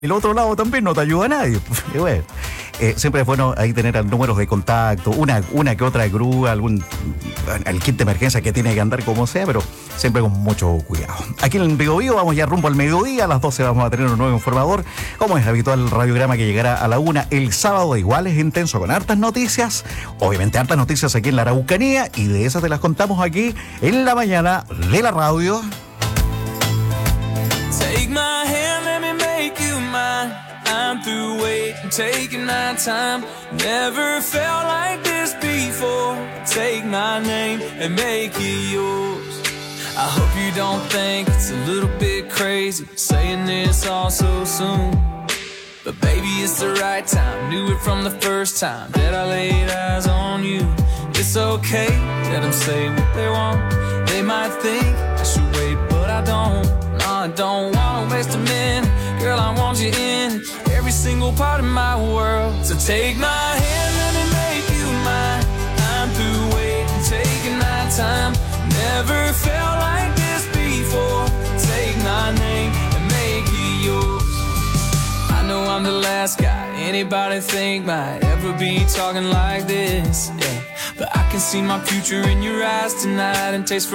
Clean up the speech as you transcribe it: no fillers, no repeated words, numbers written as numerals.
El otro lado también no te ayuda a nadie. Y bueno, siempre es bueno ahí tener números de contacto, una que otra grúa, el kit de emergencia que tiene que andar como sea, pero siempre con mucho cuidado. Aquí en el Biobío vamos ya rumbo al mediodía, a las 12 vamos a tener un nuevo informador, como es habitual el radiograma que llegará a la 1. El sábado igual es intenso con hartas noticias, obviamente hartas noticias aquí en la Araucanía, y de esas te las contamos aquí en la mañana de la radio. Take my hand, let me make you mine. I'm through waiting, taking my time. Never felt like this before. Take my name and make it yours. I hope you don't think it's a little bit crazy saying this all so soon. But baby, it's the right time. Knew it from the first time that I laid eyes on you. It's okay, let them say what they want. They might think I should wait, but I don't. I don't wanna waste a minute. Girl, I want you in every single part of my world. So take my hand, let me make you mine. I'm through waiting, taking my time. Never felt like this before. Take my name and make it yours. I know I'm the last guy anybody think might ever be talking like this, yeah. But I can see my future in your eyes tonight and taste